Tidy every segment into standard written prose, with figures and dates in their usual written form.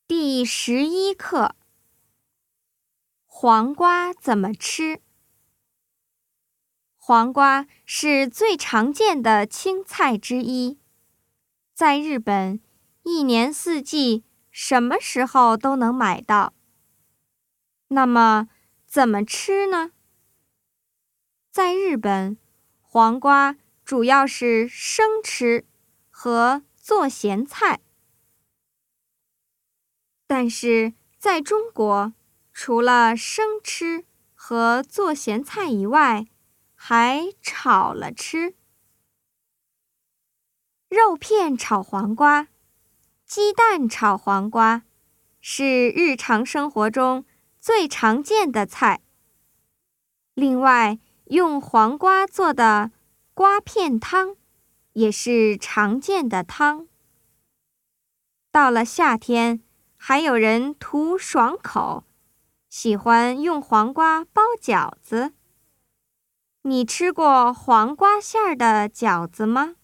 第11课：黄瓜怎么吃？黄瓜是最常见的青菜之一，在日本，一年四季什么时候都能买到。那么，怎么吃呢？在日本，黄瓜主要是生吃和做咸菜。但是在中国，除了生吃和做咸菜以外，还炒了吃。肉片炒黄瓜、鸡蛋炒黄瓜是日常生活中最常见的菜。另外，用黄瓜做的瓜片汤也是常见的汤。到了夏天，还有人图爽口，喜欢用黄瓜包饺子。你吃过黄瓜馅儿的饺子吗？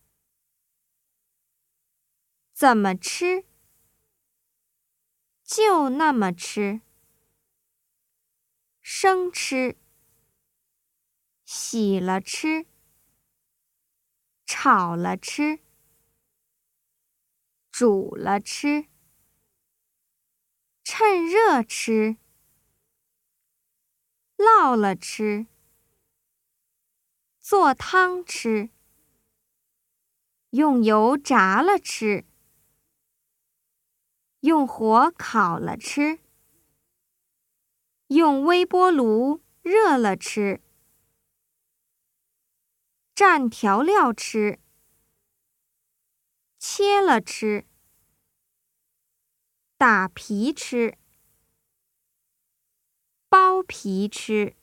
怎么吃？就那么吃。生吃，洗了吃，炒了吃，煮了吃，趁热吃，烙了吃，做汤吃，用油炸了吃，用火烤了吃，用微波炉热了吃，蘸调料吃，切了吃，打皮吃，剥皮吃。